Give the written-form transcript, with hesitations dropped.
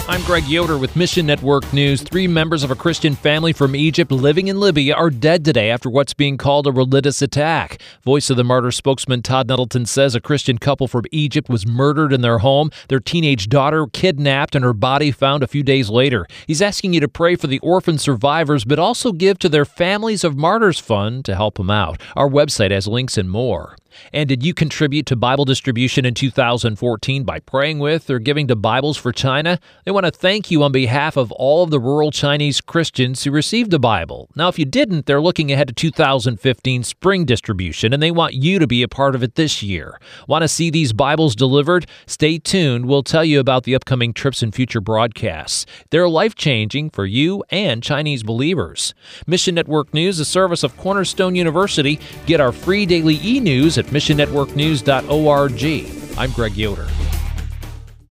I'm Greg Yoder with Mission Network News. 3 members of a Christian family from Egypt living in Libya are dead today after what's being called a religious attack. Voice of the Martyrs spokesman Todd Nettleton says a Christian couple from Egypt was murdered in their home, their teenage daughter kidnapped, and her body found a few days later. He's asking you to pray for the orphan survivors, but also give to their Families of Martyrs Fund to help them out. Our website has links and more. And did you contribute to Bible distribution in 2014 by praying with or giving to Bibles for China? They want to thank you on behalf of all of the rural Chinese Christians who received a Bible. Now, if you didn't, they're looking ahead to 2015 spring distribution, and they want you to be a part of it this year. Want to see these Bibles delivered? Stay tuned. We'll tell you about the upcoming trips and future broadcasts. They're life-changing for you and Chinese believers. Mission Network News, a service of Cornerstone University. Get our free daily e-news at missionnetworknews.org. I'm Greg Yoder.